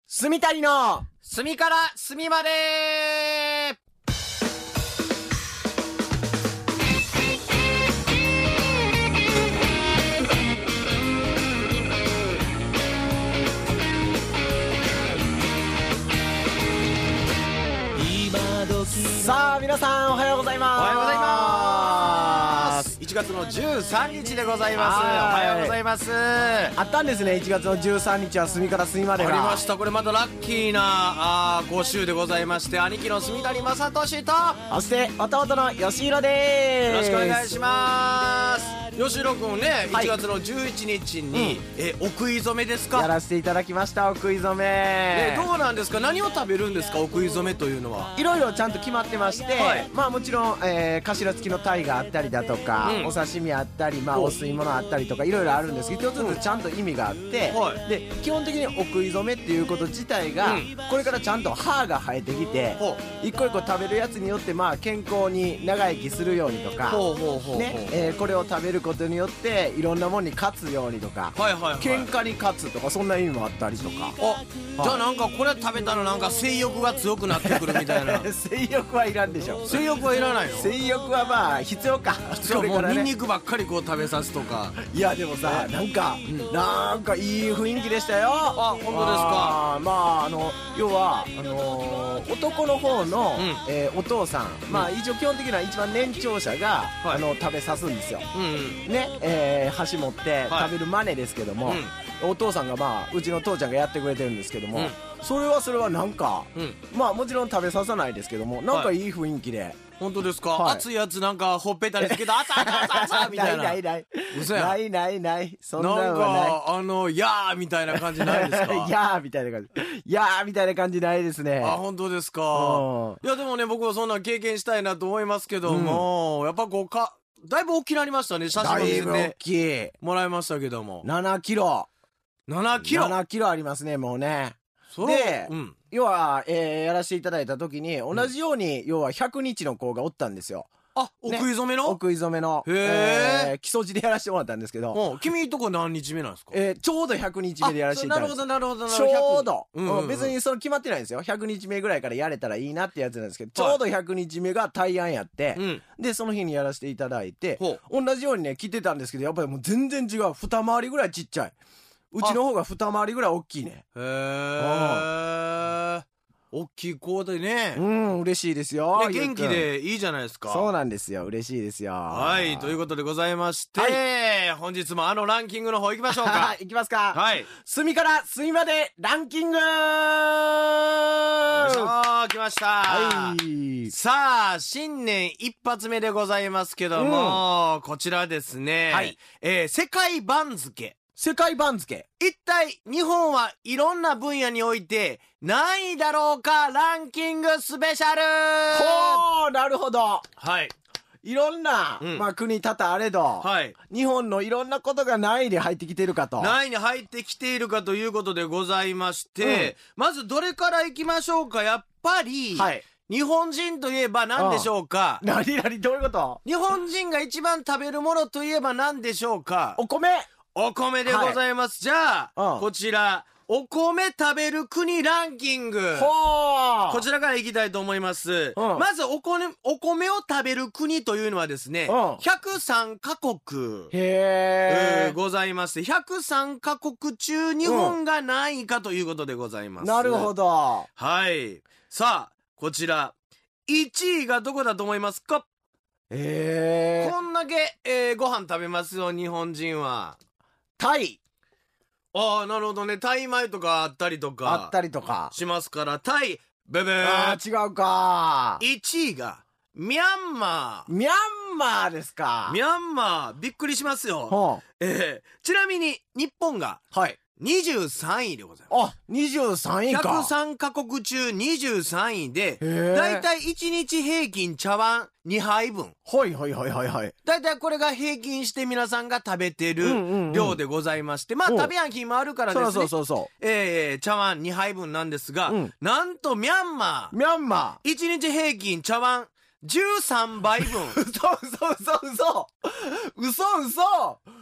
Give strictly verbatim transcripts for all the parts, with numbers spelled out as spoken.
住みたりの隅から隅まで。 さあ皆さんおはようございます。 おはようございます。いちがつのじゅうさんにちでございます。おはようございます。 あったんですね、いちがつのじゅうさんにちは隅から隅までがありました。これまたラッキーなあご週でございまして、兄貴の住谷正俊と、 そして弟の吉弘です。 よろしくお願いします。吉弘くんね、いちがつのじゅういちにちに、うん、えお食い初めですか。 やらせていただきました。お食い初め、 ね、どうなんですか。何を食べるんですか、お食い初めというのは。 いろいろちゃんと決まってまして、はい、まあもちろん、えー、頭付きの鯛があったりだとか、うん、お刺身あったり、まあ、お吸い物あったりとかいろいろあるんですけど、一つずつちゃんと意味があって、はい、で基本的にお食い初めっていうこと自体が、うん、これからちゃんと歯が生えてきて、一個一個食べるやつによって、まあ、健康に長生きするようにとか、これを食べることによっていろんなものに勝つようにとか、はいはいはい、喧嘩に勝つとか、そんな意味もあったりとか。 あ、じゃあなんかこれ食べたらなんか性欲が強くなってくるみたいな。 性欲はいらんでしょ。 性欲はいらないの。 性欲はまあ必要か。 必要。もうニンニクばっかりこう食べさすとか。 いやでもさ、なんか、うん、なんかいい雰囲気でしたよ。 あ、本当ですか。 まああの要はあのー、男の方の、うん、えー、お父さん、うん、まあ一応基本的には一番年長者が、はい、あの食べさすんですよ。うんうん、ね、えー、箸持って食べる真似ですけども、はい、うん、お父さんがまあうちの父ちゃんがやってくれてるんですけども、うん、それはそれはなんか、うん、まあもちろん食べささないですけども、なんかいい雰囲気で。はい、 本当ですか。はい、熱いやつなんかほっぺたにつけて熱々熱々みたいな。 ないないない。 嘘や。 ないないない。そんなのはない。 なんかあのやーみたいな感じないですか。 やーみたいな感じ。やーみたいな感じないですね。 あ、本当ですか。いやでもね、僕はそんな経験したいなと思いますけども、うん、やっぱこうかだいぶ大きくなりましたね。写真を見せてもらいましたけども。 ななキロ。 ななキロ。 ななキロありますね、もうね。で、うん、要は、えー、やらせていただいた時に同じように、うん、要はひゃくにちの子がおったんですよ。 あ、お食い初めの、 ね、お食い初めの、へー、基礎地でやらせてもらったんですけど、 うん、君とこ何日目なんですか。 えー、ちょうどひゃくにちめでやらせていただいたんです。 なるほどなるほどなるほど。 ちょうど、うんうんうん、別にその決まってないんですよ。ひゃくにちめぐらいからやれたらいいなってやつなんですけど、ちょうどひゃくにちめが対案やって、うん、でその日にやらせていただいて、同じようにね来てたんですけど、やっぱりもう全然違う。二回りぐらいちっちゃい。うちの方が二回りぐらい大きいね。 へー。大きい子でね。 うん、嬉しいですよ。 ね、元気でいいじゃないですか。 そうなんですよ。嬉しいですよ。 はい、ということでございまして、はい、本日もあのランキングの方行きましょうか。 行きますか。 はい。 隅から隅までランキング。よいしょ、来ました。はい。さあ、新年一発目でございますけども、うん、こちらですね。はい。えー、世界番付。 世界番付。 一体日本はいろんな分野において何位だろうかランキングスペシャル。 ほー、なるほど。 はい。 いろんな、うん、まあ国多々あれど、はい、日本のいろんなことが何位で入ってきているかと。 何位に入ってきているかということでございまして、うん、まずどれからいきましょうか。やっぱり、はい、日本人といえば何でしょうか。 何何どういうこと。 日本人が一番食べるものといえば何でしょうか。 お米。 お米でございます。はい、じゃあ、うん、こちら、お米食べる国ランキング。 ほー。 こちらからいきたいと思います。うん、まずお米、お米を食べる国というのはですね、うん、ひゃくさんカ国。へー。ございまして、ひゃくさんカ国中日本が何位かということでございます。 なるほど。 はい。さあ、こちら、いちいがどこだと思いますか。 へー。 こんだけ、えー、ご飯食べますよ、日本人は。 タイ。 ああ、なるほどね。タイ米とかあったりとか。 あったりとか。 しますから、タイ、ブブー。 ああ、違うか。 いちいが、ミャンマー。 ミャンマーですか。 ミャンマー、びっくりしますよ。はあ、えー、ちなみに、日本が、はい。にじゅうさんいでございます。 あ、にじゅうさんいか。 ひゃくさんカ国中にじゅうさんいで、だいたいいちにち平均茶碗にはいぶん。 はいはいはいはいはい。 だいたいこれが平均して皆さんが食べてる量でございまして、うんうんうん、まあ食べやん日もあるからですね。 そうそうそうそう。 えー、茶碗にはいぶんなんですが、うん、なんとミャンマー。 ミャンマー。いちにち平均茶碗じゅうさんばいぶん。 嘘嘘嘘嘘嘘嘘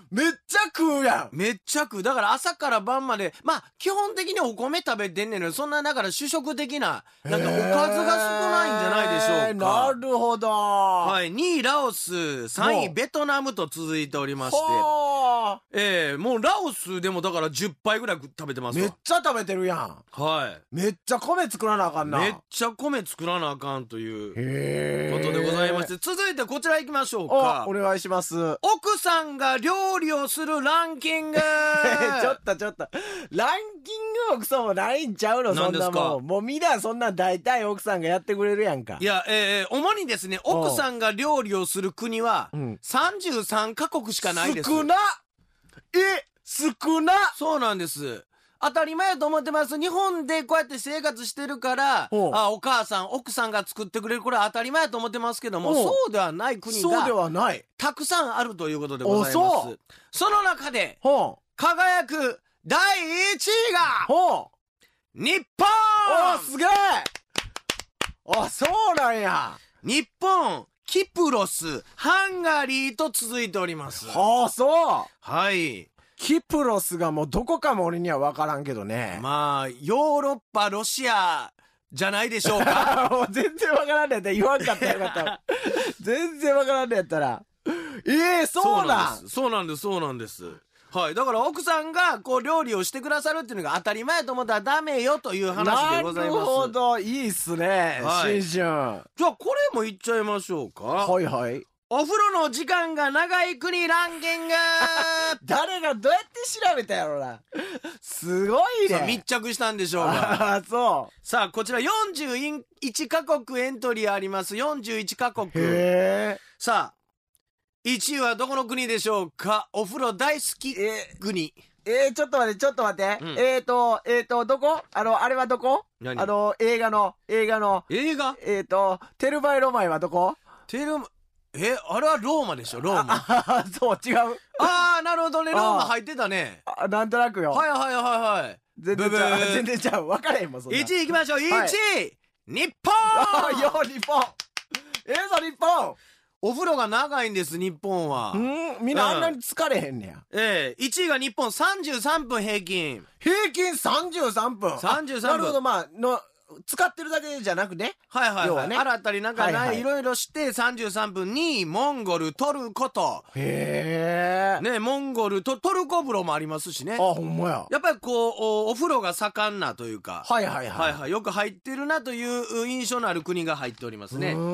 めっちゃ食うやん。 めっちゃ食う。だから朝から晩まで、まあ、基本的にお米食べてんねんのよ。そんな、だから主食的な、なんかおかずが少ないんじゃないでしょうか。 なるほど。 はい。にいラオス、さんいベトナムと続いておりまして。ええー、もうラオスでもだからじゅっぱいぐらい食べてますわ。 めっちゃ食べてるやん。 はい。 めっちゃ米作らなあかんな。 めっちゃ米作らなあかんということでございまして、続いてこちら行きましょうか。 お願いします。 奥さんが料理をするランキングちょっとちょっと。ランキング奥さんもないんちゃうのそんなもん。もうみんなそんな大体奥さんがやってくれるやんか。 いや、えー、主にですね、奥さんが料理をする国はさんじゅうさんカ国しかないです。 少なえ少なそうなんです。当たり前やと思ってます。日本でこうやって生活してるから、あ、お母さん、奥さんが作ってくれる、これは当たり前やと思ってますけども、そうではない国が、 そうではない。 たくさんあるということでございます。その中で、輝くだいいちいが、日本おすげえあ、そうなんや。 日本、キプロス、ハンガリーと続いております。 はあ、そう。 はい。 キプロスがもうどこかも俺には分からんけどね。 まあ、ヨーロッパ、ロシアじゃないでしょうか。 もう全然分からんのやったら言わんかったよかった。全然分からんのやったら。ええー、そうなん。 そうなんです、そうなんです。はい。だから奥さんがこう料理をしてくださるっていうのが当たり前と思ったらダメよという話でございます。 なるほど、いいっすね。はい、新春。 じゃあこれもいっちゃいましょうか。 はいはい。 お風呂の時間が長い国ランキング誰がどうやって調べたやろな。すごいね。 密着したんでしょうか。 あ、そう。 さあ、こちらよんじゅういちカ国エントリーあります。よんじゅういちカ国。 へー。 さあ、いちいはどこの国でしょうか。お風呂大好き国。 えー、えー、ちょっと待って、ちょっと待って。うん、えーと、えーと、どこあの、あれはどこあの、映画の、映画の。 映画えーと、テルマエロマエはどこテルマ、え、あれはローマでしょ、ローマ。 あ、そう、違う。 ああ、なるほどね、ローマ入ってたね。 あ、なんとなくよ。 はいはいはいはい。 全然ちゃう。全然ちゃう。分からへんもん、そんな。 いちい行きましょう、いちい、はい、日本ああ、よ、日本ええぞ、日本お風呂が長いんです、日本は。 うん、みんなあんなに疲れへんねや。 ええ、いちいが日本さんじゅうさんぷん平均。 平均さんじゅうさんぷん。 さんじゅうさんぷん。 なるほど、まあ、の、使ってるだけじゃなくね。 はいはいはい。ね、洗ったりなんかない、いろいろしてさんじゅうさんぷんに、モンゴル、トルコと。 へえ。 ね、モンゴルとトルコ風呂もありますしね。 あ、ほんまや。 やっぱりこう、お、お風呂が盛んなというか。 はいはいはい。 はいはい。よく入ってるなという印象のある国が入っておりますね。 うん。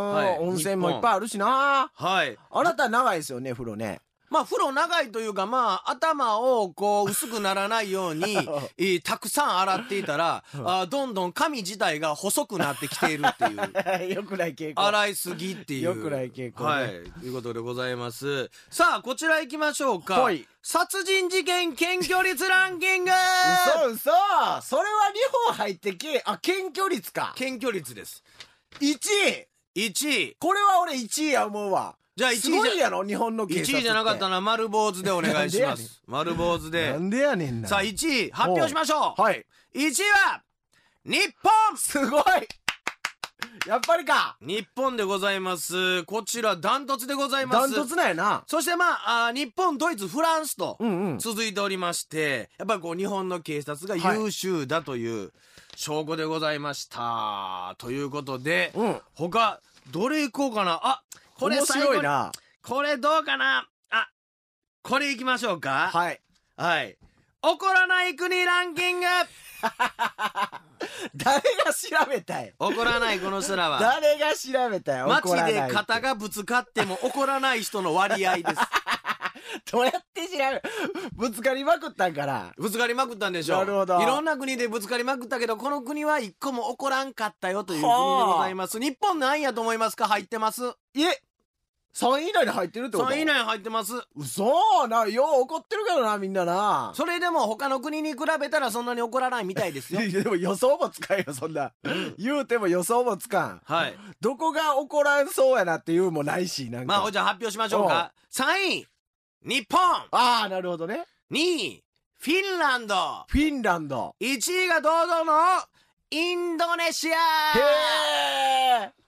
はい。温泉もいっぱいあるしな。 はい。 あなた長いですよね、風呂ね。 まあ、風呂長いというか、まあ、頭をこう、薄くならないように、えー、たくさん洗っていたら、あどんどん髪自体が細くなってきているっていう。 よくない傾向。 洗いすぎっていう。 よくない傾向、ね。 はい。ということでございます。さあ、こちら行きましょうか。はい。殺人事件検挙率ランキング嘘嘘それはにほん入ってけ、あ、検挙率か。 検挙率です。 いちい !いちいこれは俺いちいや思うわ。じゃあいちいすごいやろ日本の警察って。 いちいじゃなかったら丸坊主でお願いします。丸坊主で。 なんでやねんな。 さあいちい発表しましょう。はい。いちいは、日本すごいやっぱりか日本でございます。こちらダントツでございます。 ダントツなんやな。 そしてまあ、あ日本、ドイツ、フランスと続いておりまして、うんうん、やっぱりこう日本の警察が優秀だという証拠でございました。はい、ということで、うん、他、どれいこうかな。あこれ最後に、これどうかなあ、これいきましょうか。はい。はい。怒らない国ランキング誰が調べたい怒らないこの人らは。 誰が調べたい街で肩がぶつかっても怒らない人の割合です。 どうやって調べぶつかりまくったんかな。 ぶつかりまくったんでしょ。なるほど。いろんな国でぶつかりまくったけど、この国は一個も怒らんかったよという国でございます。日本何やと思いますか？入ってます。 いえさんい以内に入ってるってこと？ さんい以内に入ってます。 嘘な、よう怒ってるけどな、みんなな。 それでも他の国に比べたらそんなに怒らないみたいですよ。 でも予想もつかんよ、そんな。言うても予想もつかん。 はい。 どこが怒らんそうやなっていうもないし、なんか。 まあ、じゃあ発表しましょうか。さんい、日本。 ああ、なるほどね。 にい、フィンランド。 フィンランド。 いちいが堂々のインドネシア。 へー。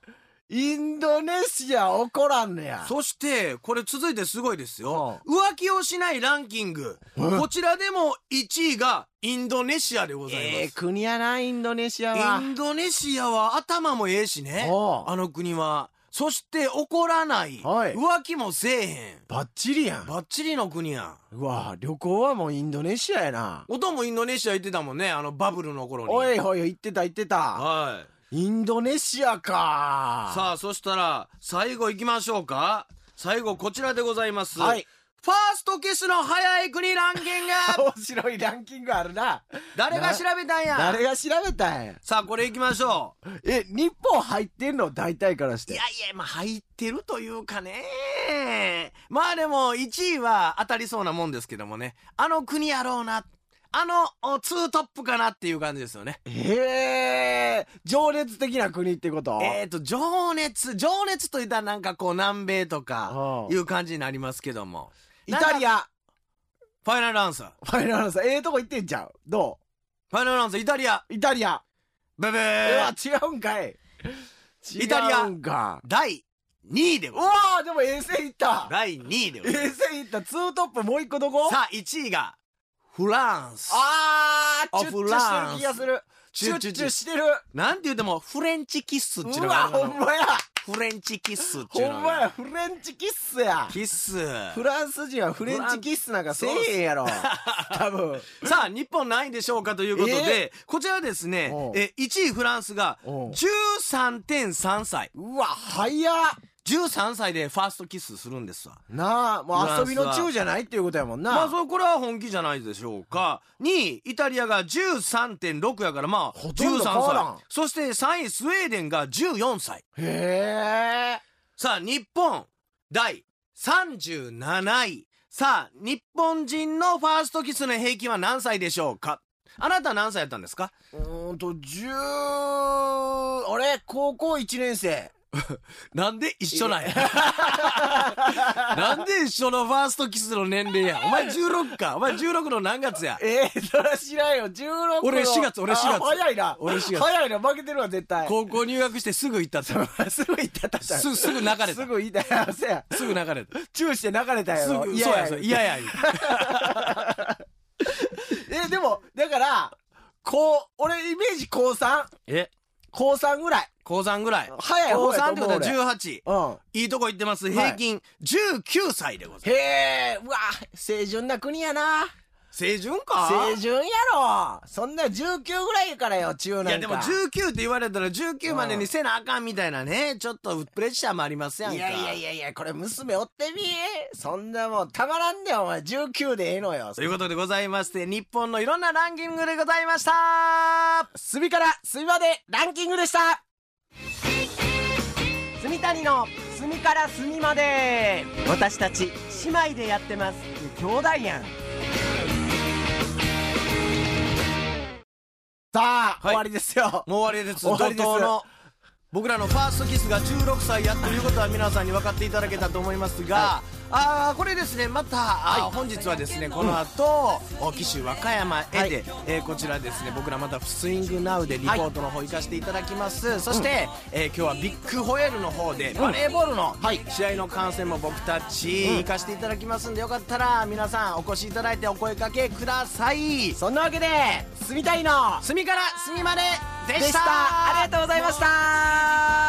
インドネシア怒らんねや。 そしてこれ続いてすごいですよ、浮気をしないランキング、こちらでもいちいがインドネシアでございます。 ええ国やな、インドネシアは。 インドネシアは頭もええしね、あの国は。そして怒らない、はい、浮気もせえへん。 バッチリやん。 バッチリの国やん。 うわ、旅行はもうインドネシアやな。 おとんもインドネシア行ってたもんね、あのバブルの頃に。 おいおい、行ってた行ってた。はい、インドネシアか。 さあ、そしたら最後行きましょうか。最後こちらでございます。 はい。 ファーストキスの早い国ランキング。 面白いランキングあるな。 誰が調べたんや。 誰が調べたんや。 さあ、これ行きましょう。え、日本入ってんの、大体からして。 いやいや、まあ入ってるというかね。まあでもいちいは当たりそうなもんですけどもね。あの国やろうな。あのツートップかなっていう感じですよね。 へえ、情熱的な国ってこと？ えっと、情熱、情熱といったらなんかこう南米とかいう感じになりますけども。 イタリア。 ファイナルアンサー。 ファイナルアンサー。ええとこ行ってんちゃう？どう？ファイナルアンサー、イタリア。 イタリア。 ブブー。 うわ、違うんかい。 イタリア。 違うんか。 だいにいでございます。うわー、でも衛星行った。 だいにいでございます。 衛星行った。ツートップもう一個どこ？ さあ、いちいが、フランス。 あー、チュッチュしてる気がする。チュッチュしてる。 なんて言うても、フレンチキッスっちゅうのがあるの。うわ、ほんまや。 フレンチキッスっちゅうのが。 ほんまや、フレンチキッスや。 キッス。 フランス人はフレンチキッスなんかせえへんやろ。多分。 さあ、日本何位でしょうかということで、こちらですね、え、いちいフランスが じゅうさんてんさんさい。 うわ、早っ。 じゅうさんさいでファーストキスするんですわ。 なあ、もう遊びの中じゃないっていうことやもんな。 まあ、それ、これは本気じゃないでしょうか。にい、イタリアが じゅうさんてんろく やから、まあ、じゅうさんさい。そしてさんい、スウェーデンがじゅうよんさい。 へえ。 さあ、日本、だいさんじゅうなない。さあ、日本人のファーストキスの平均は何歳でしょうか？あなたは何歳やったんですか？ うーんと、じゅう、あれ高校いちねん生。 なんで一緒なんや。なんで一緒のファーストキスの年齢や。お前じゅうろくか。お前じゅうろくの何月や。 ええー、そら知らんよ。じゅうろくの。 俺しがつ、俺しがつ。 早いな。 俺しがつ。 早いな。負けてるわ、絶対。 高校入学してすぐ行ったって。 すぐ行ったった。 すぐ、すぐ流れた。 すぐ行ったや。せや。 すぐ流れた。 チューして流れたやろ。 すぐ、そうや、そうや。いやいや。 え、でも、だから、こう、俺イメージ高さん。 え高さんぐらい。 高さんぐらい。 早い方やと思う。 高さんってことはじゅうはち。 うん。 いいとこ行ってます。平均じゅうきゅうさいでございます。 へえ、うわ、清純な国やな。 清純か？ 清純やろ。そんなじゅうきゅうぐらいやからよ、中なんか。 いやでもじゅうきゅうって言われたらじゅうきゅうまでにせなあかんみたいなね、ちょっとプレッシャーもありますやんか。 いやいやいやいや、これ娘おってみ。そんなもんたまらんでよ、お前。じゅうきゅうでええのよ。 ということでございまして、日本のいろんなランキングでございました。 隅から隅までランキングでした。 住谷の隅から隅まで。私たち姉妹でやってます。兄弟やん。 さあ、はい、終わりですよ。 もう終わりです。怒涛の僕らのファーストキスがじゅうろくさいやということは皆さんに分かっていただけたと思いますが、はい、あこれですね、また、はい、本日はですねこの後、うん、紀州和歌山へで、はい、えー、こちらですね僕らまたスイングナウでリポートの方行かせていただきます、はい、そして、うん、えー、今日はビッグホエールの方でバレーボールの試合の観戦も僕たち行かせていただきますんで、よかったら皆さんお越しいただいてお声かけください。 そんなわけで住みたいの隅から隅まででした。 ありがとうございました。